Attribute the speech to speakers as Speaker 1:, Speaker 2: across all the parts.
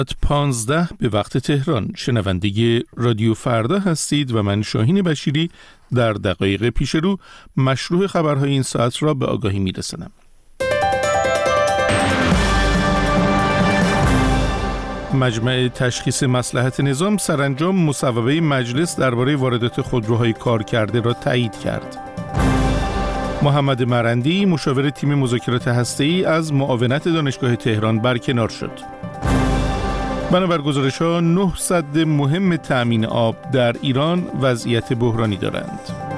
Speaker 1: 15 به وقت تهران. شنونده رادیو فردا هستید و من شاهین بشیری در دقایق پیش رو مشروع خبرهای این ساعت را به آگاهی میرسانم. مجمع تشخیص مصلحت نظام سرانجام مصوبه مجلس درباره واردات خودروهای کارکرده را تایید کرد. محمد مرندی مشاور تیم مذاکرات هسته‌ای از معاونت دانشگاه تهران برکنار شد. بنابر گزارش‌ها 9 سد مهم تأمین آب در ایران وضعیت بحرانی دارند.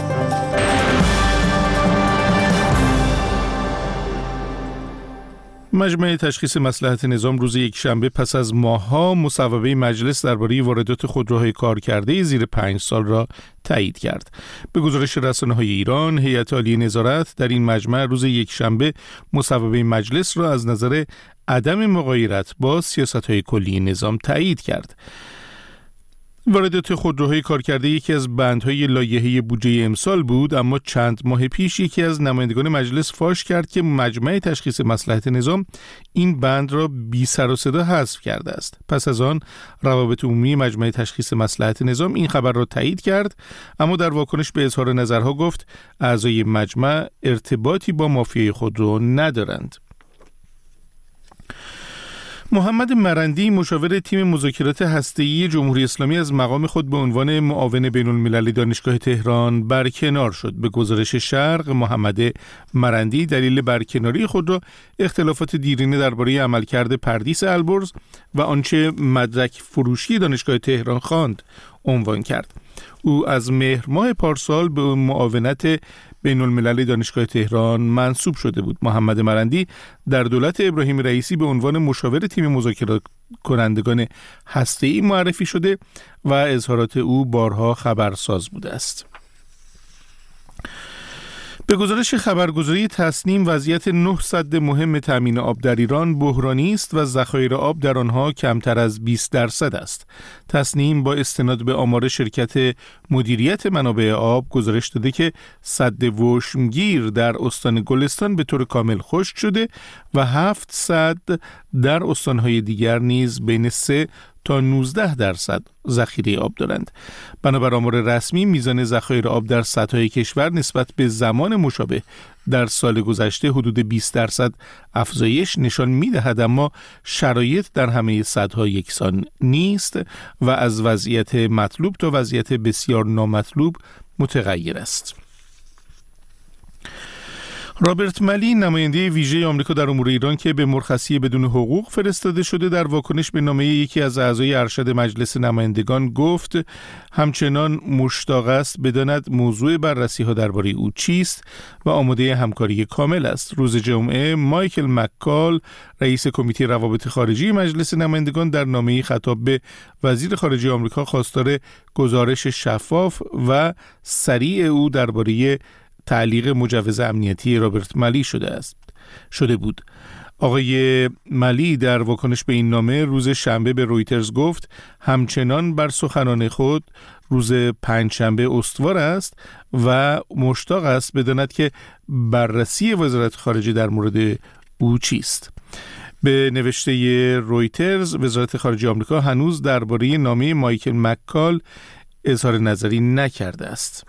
Speaker 1: مجمع تشخیص مصلحت نظام روز یکشنبه پس از ماه‌ها مصوبه مجلس درباره واردات خودروهای کارکرده زیر 5 سال را تایید کرد. به گزارش رسانه‌های ایران، هیئت عالیه نظارت در این مجمع روز یکشنبه مصوبه مجلس را از نظر عدم مغایرت با سیاست‌های کلی نظام تایید کرد. واردات خودروهای کارکرده یکی از بندهای لایحه بودجه امسال بود، اما چند ماه پیش یکی از نمایندگان مجلس فاش کرد که مجمع تشخیص مصلحت نظام این بند را بی سر و صدا حذف کرده است. پس از آن روابط عمومی مجمع تشخیص مصلحت نظام این خبر را تایید کرد، اما در واکنش به اظهار نظرها گفت اعضای مجمع ارتباطی با مافیای خودرو ندارند. محمد مرندی مشاور تیم مذاکرات هسته‌ای جمهوری اسلامی از مقام خود به عنوان معاون بین‌المللی دانشگاه تهران برکنار شد. به گزارش شرق، محمد مرندی دلیل برکناری خود را اختلافات دیرینه درباره عملکرد پردیس البرز و آنچه مدرک فروشی دانشگاه تهران خواند عنوان کرد. او از مهر ماه پارسال به معاونت بین الملل دانشگاه تهران منصوب شده بود. محمد مرندی در دولت ابراهیم رئیسی به عنوان مشاور تیم مذاکرات کنندگان هسته‌ای معرفی شده و اظهارات او بارها خبرساز بوده است. به گزارش خبرگزاری تصنیم، وضعیت 9 سد مهم تامین آب در ایران بحرانی است و ذخایر آب در آنها کمتر از 20% است. تصنیم با استناد به آمار شرکت مدیریت منابع آب گزارش داده که سد وشمگیر در استان گلستان به طور کامل خشک شده و 7 سد در استانهای دیگر نیز بین 3 تا 19% ذخیره آب دارند. بنابر آمار رسمی، میزان ذخایر آب در سدهای کشور نسبت به زمان مشابه در سال گذشته حدود 20% افزایش نشان می‌دهد، اما شرایط در همه سدها یکسان نیست و از وضعیت مطلوب تا وضعیت بسیار نامطلوب متغیر است. رابرت ملی، نماینده ویژه آمریکا در امور ایران که به مرخصی بدون حقوق فرستاده شده، در واکنش به نامه یکی از اعضای ارشد مجلس نمایندگان گفت همچنان مشتاق است بداند موضوع بررسی‌ها درباره او چیست و آماده همکاری کامل است. روز جمعه مایکل مککال، رئیس کمیته روابط خارجی مجلس نمایندگان، در نامه‌ای خطاب به وزیر خارجه آمریکا خواستار گزارش شفاف و سریع او درباره تعلیق مجوز امنیتی رابرت ملی شده بود. آقای ملی در واکنش به این نامه روز شنبه به رویترز گفت همچنان بر سخنان خود روز پنجشنبه استوار است و مشتاق است بداند که بررسی وزارت خارجه در مورد او چیست. به نوشته رویترز، وزارت خارجه آمریکا هنوز درباره نامه مایکل مککال اظهار نظری نکرده است.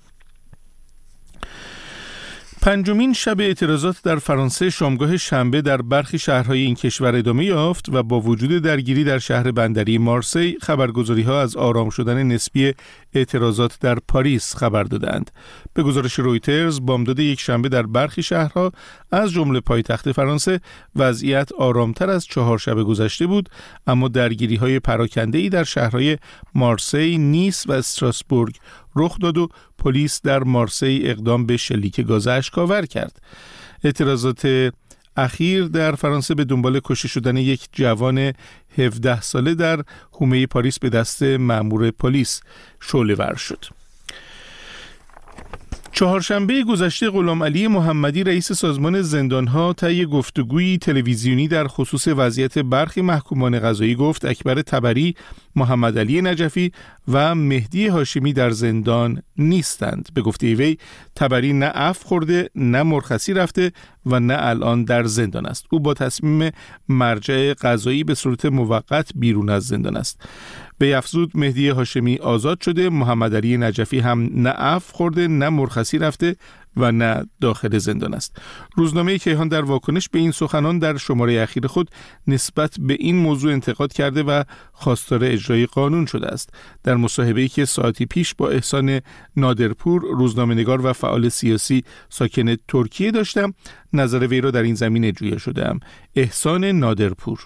Speaker 1: پنجمین شب اعتراضات در فرانسه شامگاه شنبه در برخی شهرهای این کشور ادامه یافت و با وجود درگیری در شهر بندری مارسی، خبرگزاری‌ها از آرام شدن نسبی اعتراضات در پاریس خبر دادند. به گزارش رویترز، بامداد یک شنبه در برخی شهرها از جمله پایتخت فرانسه وضعیت آرامتر از 4 شب گذشته بود، اما درگیری‌های پراکنده‌ای در شهرهای مارسی، نیس و استراسبورگ رخ داد و پلیس در مارسی اقدام به شلیک گاز اشک‌آور کرد. اعتراضات اخیر در فرانسه به دنبال کشته شدن یک جوان 17 ساله در حومه پاریس به دست مأمور پلیس شعله‌ور شد. چهارشنبه گذشته غلامعلی محمدی رئیس سازمان زندانها طی گفتگویی تلویزیونی در خصوص وضعیت برخی محکومان قضایی گفت اکبر طبری، محمدعلی نجفی و مهدی هاشمی در زندان نیستند. به گفته وی طبری نه عفو خورده، نه مرخصی رفته و نه الان در زندان است. او با تصمیم مرجع قضایی به صورت موقت بیرون از زندان است. به افزود مهدی هاشمی آزاد شده، محمدعلی نجفی هم نه عفو خورده، نه مرخصی رفته و نه داخل زندان است. روزنامه کیهان در واکنش به این سخنان در شماره اخیر خود نسبت به این موضوع انتقاد کرده و خواستار اجرای قانون شده است. در مصاحبه‌ای که ساعتی پیش با احسان نادرپور، روزنامه‌نگار و فعال سیاسی ساکن ترکیه داشتم، نظر وی را در این زمینه جویا شدم. احسان نادرپور: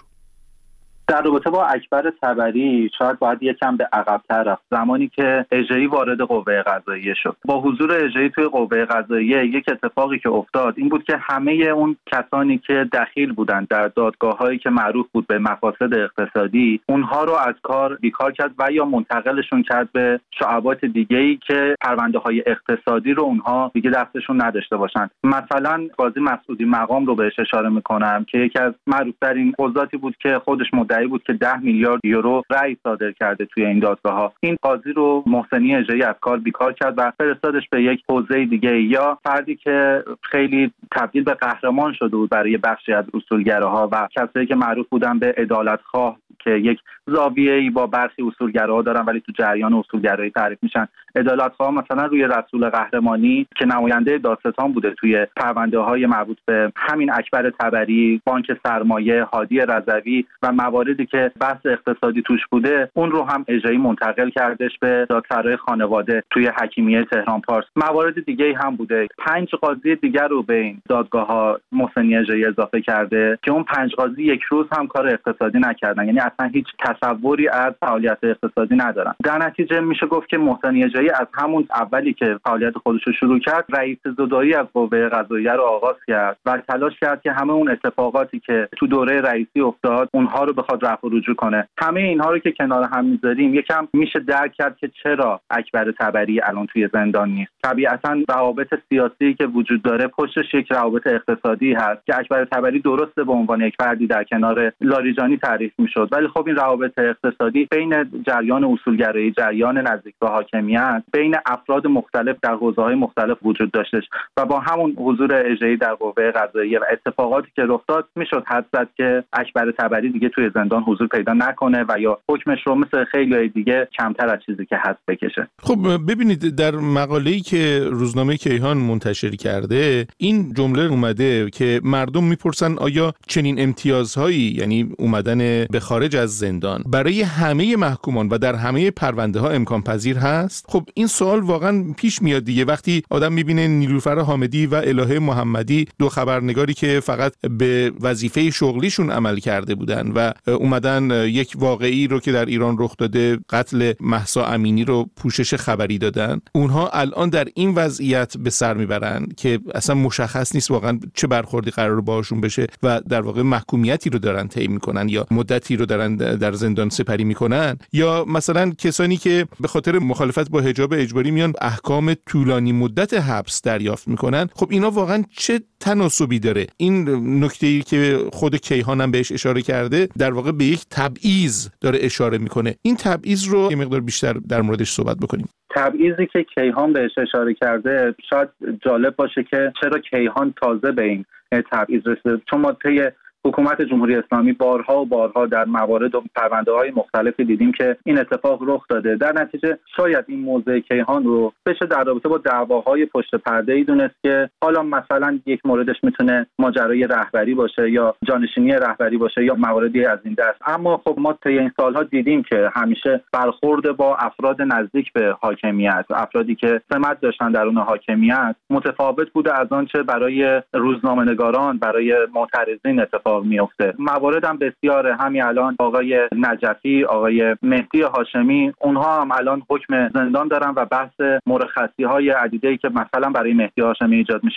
Speaker 2: در رابطه با اکبر طبری شاید باید یکم به عقب‌تر رفت. زمانی که اجرایی وارد قوه قضاییه شد، با حضور اجرایی توی قوه قضاییه یک اتفاقی که افتاد این بود که همه اون کسانی که دخیل بودند در دادگاه‌هایی که معروف بود به مفاسد اقتصادی، اونها رو از کار بیکار کرد و یا منتقلشون کرد به شعبات دیگه‌ای که پرونده‌های اقتصادی رو اونها دیگه دستشون نداشته باشن. مثلا قاضی مسعودی مقام رو بهش اشاره می‌کنم که یکی از معروف‌ترین قضاتی بود که خودش بود که 10 میلیارد یورو رأی صادر کرده توی این دادگاه‌ها. این قاضی رو محسنی اجرایی از کار بیکار کرد و فرستادش به یک حوزه دیگه. یا فردی که خیلی تبدیل به قهرمان شده بود برای بخشی از اصولگراها و کسایی که معروف بودن به عدالتخواه، که یک زاویه‌ای با برخی اصولگراها دارن ولی تو جریان اصولگرایی تعریف میشن. عدالتخواه مثلا روی رسول قهرمانی که نماینده دادستان بوده توی پرونده‌های مربوط به همین اکبر طبری، بانک سرمایه، هادی رضوی و مواردی که بحث اقتصادی توش بوده، اون رو هم اجرایی منتقل کردش به دادسرای خانواده توی حکیمیه تهران پارس. موارد دیگه‌ای هم بوده. 5 قاضی دیگر رو به این دادگاه‌ها محسنی اجرایی اضافه کرده که اون 5 قاضی یک روز هم کار اقتصادی نکردن، یعنی اصلا هیچ تصوری از فعالیت اقتصادی ندارن. در نتیجه میشه گفت که محسنی اجرایی از همون اولی که فعالیت خودش رو شروع کرد، رئیس زدایی از قوه قضاییه رو آغاز کرد و تلاش کرد که همه اون اتفاقاتی که تو دوره رئیسی افتاد اونها رو بخواد رفع و رجوع کنه. همه اینها رو که کنار هم میذاریم یکم میشه درک کرد که چرا اکبر طبری الان توی زندان نیست. طبیعتاً روابط سیاسی که وجود داره پشتش یک روابط اقتصادی هست که اکبر طبری درسته به عنوان یک فردی در کنار لاریجانی تعریف میشد، ولی خب این روابط اقتصادی بین جریان اصولگرایی، جریان نزدیک به حاکمیت، بین افراد مختلف در حوزه‌های مختلف وجود داشتش و با همون حضور اجرایی در قوه قضاییه و اتفاقاتی که رخ داد میشد حدس زد که اکبر طبری دیگه توی زندان حضور پیدا نکنه و یا حکمش رو مثل خیلی دیگه کمتر از چیزی که هست بکشه.
Speaker 1: خب ببینید، در مقاله‌ای که روزنامه کیهان منتشر کرده این جمله اومده که مردم میپرسن آیا چنین امتیازهایی، یعنی اومدن به خارج از زندان، برای همه محکومان و در همه پرونده ها امکان پذیر هست؟ خب این سوال واقعا پیش میاد دیگه وقتی آدم میبینه نیلوفر حامدی و الهه محمدی، 2 خبرنگاری که فقط به وظیفه شغلیشون عمل کرده بودن و اومدن یک واقعی رو که در ایران رخ داده، قتل مهسا امینی رو پوشش خبری دادن، اونها الان در این وضعیت به سر میبرن که اصلا مشخص نیست واقعا چه برخوردی قرار باهاشون بشه و در واقع محکومیتی رو دارن طی میکنن یا مدتی رو دارن در زندان سپری میکنن، یا مثلا کسانی که به خاطر مخالفت با حجاب اجباری میان احکام طولانی مدت حبس دریافت میکنن. خب اینا واقعا چه تناسبی داره؟ این نکته‌ای که خود کیهان هم بهش اشاره کرده در واقع به یک تبعیض داره اشاره میکنه. این تبعیض رو یه مقدار بیشتر در موردش صحبت بکنیم.
Speaker 2: تبعیضی که کیهان بهش اشاره کرده شاید جالب باشه که چرا کیهان تازه به این تبعیض رسید، چون ما طی حکومت جمهوری اسلامی بارها و بارها در موارد و پرونده‌های مختلفی دیدیم که این اتفاق رخ داده. در نتیجه شاید این موضوع کیهان رو بشه در رابطه با دعواهای پشت پرده‌ای دونست که حالا مثلا یک موردش میتونه ماجرای رهبری باشه یا جانشینی رهبری باشه یا مواردی از این دست. اما خب ما طی این سالها دیدیم که همیشه برخورد با افراد نزدیک به حاکمیت، افرادی که سمت داشتن درون حاکمیت، متفاوت بوده از آنچه برای روزنامه‌نگاران، برای معترضین اتفاق میفته. موارد هم بسیاره. همین الان آقای نجفی، آقای مهدی هاشمی، اونها هم الان حکم زندان دارن و بحث مرخصی‌های عدیده‌ای که مثلا برای مهدی هاشمی ایجاد میشه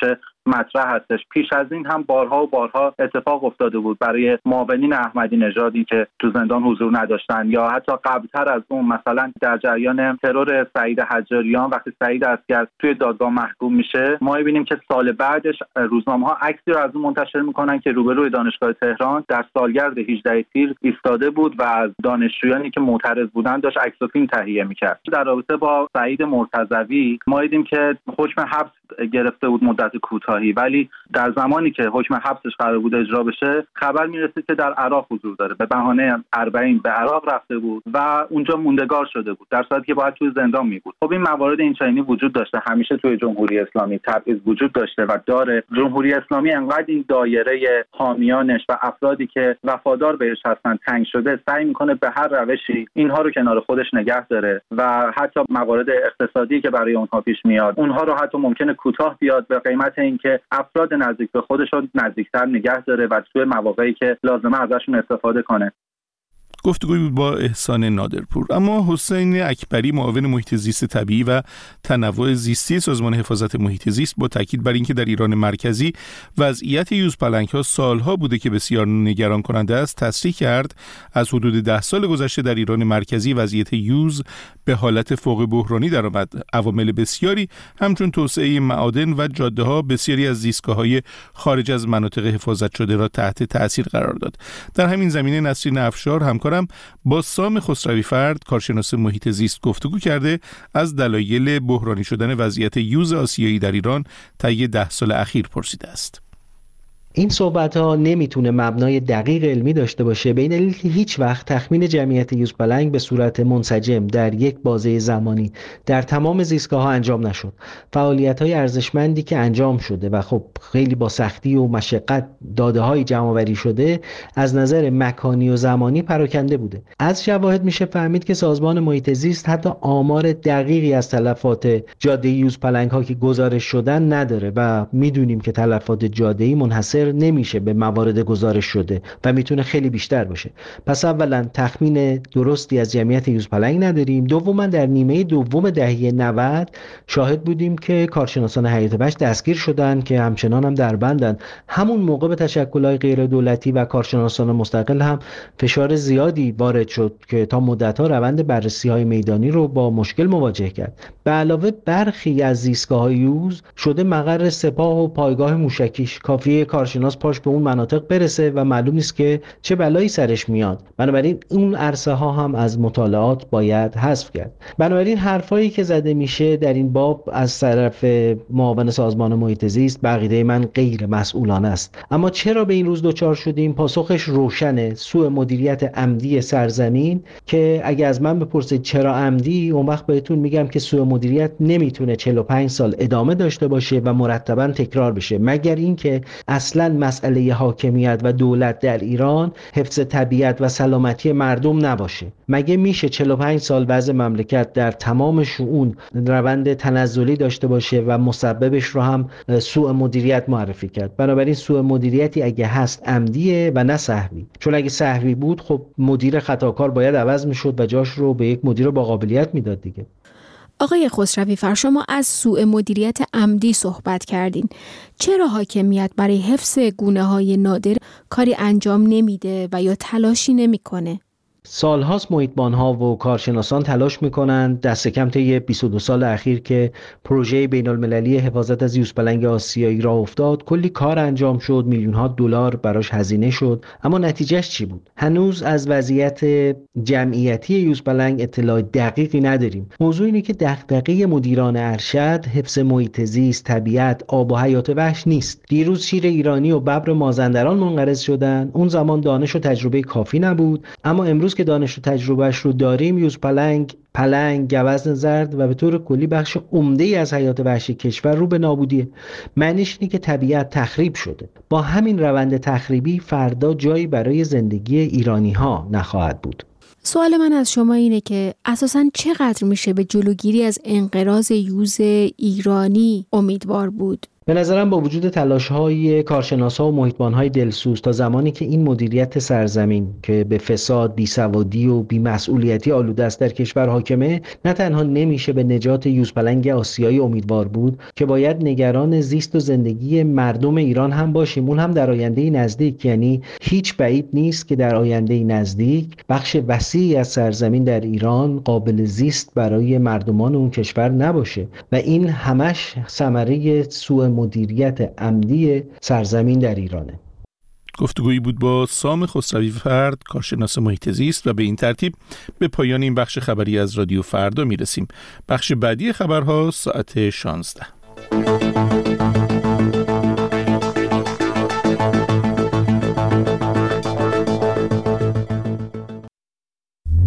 Speaker 2: مطرح هستش. پیش از این هم بارها و بارها اتفاق افتاده بود برای معاونین احمدی نژادی که تو زندان حضور نداشتن، یا حتی قبلتر از اون مثلا در جریان ترور سعید حجاریان وقتی سعید عسکر توی دادگاه محکوم میشه، ما می‌بینیم که سال بعدش روزنامه‌ها عکسی رو از اون منتشر میکنن که روبروی دانشگاه تهران در سالگرد 18 تیر ایستاده بود و از دانشجویانی که معترض بودن داشت عکس و فیلم تهیه میکرد. در رابطه با سعید مرتضوی ما دیدیم که حکم حبس گرفته بود مدت کوتاهی، ولی در زمانی که حکم حبسش قرار بود اجرا بشه خبر میرسید که در عراق حضور داره. به بهانه 40 به عراق رفته بود و اونجا موندگار شده بود در صورتی که باید توی زندان می بود. خب این موارد اینچنینی وجود داشته، همیشه توی جمهوری اسلامی تبعیض وجود داشته و داره. جمهوری اسلامی انقدر این دایره حامیانش و افرادی که وفادار بهش هستن تنگ شده، سعی میکنه به هر روشی اینها رو کنار خودش نگه داره و حتی موارد اقتصادی که برای اونها پیش میاد اونها رو حتی ممکنه کوتاه بیاد به قیمت اینکه افراد نزدیک به خودش رو نزدیکتر نگه داره و توی مواقعی که لازمه ازشون استفاده کنه.
Speaker 1: گفتگوی بود با احسان نادرپور. اما حسین اکبری، معاون محیط زیست طبیعی و تنوع زیستی سازمان حفاظت محیط زیست، با تاکید بر اینکه در ایران مرکزی وضعیت یوزپلنگ‌ها سالها بوده که بسیار نگران کننده است، تصریح کرد از حدود 10 سال گذشته در ایران مرکزی وضعیت یوز به حالت فوق بحرانی درآمد. عوامل بسیاری همچون توسعه معادن و جاده‌ها بسیاری از زیستگاه‌های خارج از مناطق حفاظت شده را تحت تأثیر قرار داد. در همین زمینه نسرین افشار همکارم با سام خسروی فرد، کارشناس محیط زیست، گفتگو کرده از دلایل بحرانی شدن وضعیت یوز آسیایی در ایران طی 10 سال اخیر پرسیده است.
Speaker 3: این صحبت‌ها نمیتونه مبنای دقیق علمی داشته باشه، به این دلیل که هیچ وقت تخمین جمعیت یوزپلنگ به صورت منسجم در یک بازه زمانی در تمام زیستگاه‌ها انجام نشد. فعالیت‌های ارزشمندی که انجام شده و خب خیلی با سختی و مشقت داده‌های جمع‌آوری شده از نظر مکانی و زمانی پراکنده بوده. از شواهد میشه فهمید که سازمان محیط زیست حتی آمار دقیقی از تلفات جاده‌ای یوزپلنگ‌ها که گزارش شدن نداره و میدونیم که تلفات جاده‌ای منحصر نمیشه به موارد گزارش شده و میتونه خیلی بیشتر باشه. پس اولا تخمین درستی از جمعیت یوزپلنگ نداریم. دوما در نیمه دوم دهه 90 شاهد بودیم که کارشناسان حیات وحش دستگیر شدن که همچنان هم در بندن. همون موقع به تشکل‌های غیر دولتی و کارشناسان مستقل هم فشار زیادی وارد شد که تا مدت‌ها روند بررسی‌های میدانی رو با مشکل مواجه کرد. به علاوه برخی از زیستگاه‌های یوز شده مقر سپاه و پایگاه موشکیش. کافیه کارشناس پاش به اون مناطق برسه و معلوم نیست که چه بلایی سرش میاد. بنابراین اون عرصه ها هم از مطالعات باید حذف کرد. بنابراین حرفایی که زده میشه در این باب از طرف معاون سازمان محیط زیست به عقیده من غیر مسئولانه است. اما چرا به این روز دچار شدیم؟ پاسخش روشنه. سوء مدیریت عمدی سرزمین که اگه از من بپرسید چرا عمدی، اون وقت بهتون میگم که سوء مدیریت نمیتونه 45 سال ادامه داشته باشه و مرتباً تکرار بشه، مگر اینکه اصلاً مسئله حاکمیت و دولت در ایران حفظ طبیعت و سلامتی مردم نباشه. مگه میشه 45 سال وضع مملکت در تمام شؤون روند تنزلی داشته باشه و مسببش رو هم سوء مدیریت معرفی کرد؟ بنابراین سوء مدیریتی اگه هست عمدیه و نه سهوی، چون اگه سهوی بود خب مدیر خطاکار باید عوض میشد و جاش رو به یک مدیر با قابلیت میداد دیگه.
Speaker 4: آقای خسروی فر، شما از سوء مدیریت عمدی صحبت کردین. چرا حاکمیت برای حفظ گونه‌های نادر کاری انجام نمیده و یا تلاشی نمیکنه؟
Speaker 3: سالهاست محیطبان‌ها و کارشناسان تلاش میکنن دست کم طی 22 سال اخیر که پروژه بین‌المللی حفاظت از یوزپلنگ آسیایی راه افتاد، کلی کار انجام شد، میلیون‌ها دلار براش هزینه شد، اما نتیجهش چی بود؟ هنوز از وضعیت جمعیتی یوزپلنگ اطلاع دقیقی نداریم. موضوع اینه که دغدغه مدیران ارشد حفظ محیط زیست، طبیعت، آب و حیات وحش نیست. دیروز شیر ایرانی و ببر مازندران منقرض شدن. اون زمان دانش و تجربه کافی نبود، اما امروز که دانش و تجربهش رو داریم، یوزپلنگ، پلنگ، گوزن زرد و به طور کلی بخش عمده‌ای از حیات وحشی کشور رو به نابودیه. معنیش اینه که طبیعت تخریب شده. با همین روند تخریبی فردا جایی برای زندگی ایرانی‌ها نخواهد بود.
Speaker 4: سوال من از شما اینه که اساساً چقدر میشه به جلوگیری از انقراض یوز ایرانی امیدوار بود؟
Speaker 3: به نظرم با وجود تلاش‌های کارشناسا و محیط‌بان‌های دلسوز تا زمانی که این مدیریت سرزمین که به فساد، بیسوادی و بی‌مسئولیتی آلوده است در کشور حاکمه، نه تنها نمیشه به نجات یوزپلنگ آسیایی امیدوار بود که باید نگران زیست و زندگی مردم ایران هم باشیم، اون هم در آینده نزدیک. یعنی هیچ بعید نیست که در آینده نزدیک بخش وسیعی از سرزمین در ایران قابل زیست برای مردمان اون کشور نباشه و این همش ثمره سوء مدیریت عمدی سرزمین در ایرانه.
Speaker 1: گفتگویی بود با سام خسروی فرد، کارشناس محیط زیست، و به این ترتیب به پایان این بخش خبری از رادیو فردا میرسیم. بخش بعدی خبرها ساعت 16.